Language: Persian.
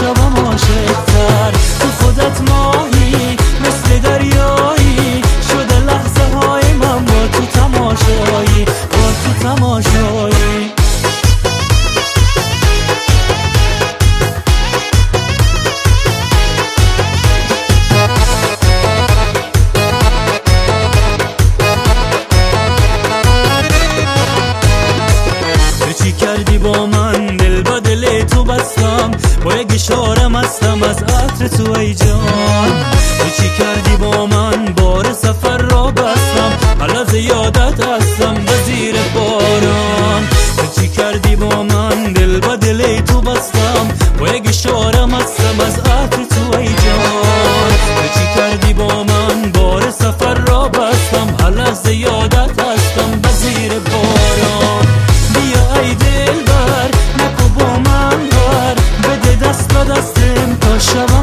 شبم عاشق‌تر. تو خودت ماهی مثل دریایی، شده لحظه های من با تو تماشایی، با تو تماشایی. چی کردی با من؟ دل با دل تو بستم، با یک اشاره مستم از عطر تو ای جان. تو چی کردی با من؟ بار سفر را بستم، حالا زیادت هستم به زیر باران. تو چی کردی با من؟ دل با دل تو بستم، با یک اشاره مستم از عطر تو ای جان. تو چی کردی با من؟ بار سفر را بستم، حالا زیادت هستم به زیر باران. بیا ای دلبر نکو با من بر، بده دست به دستم تا شب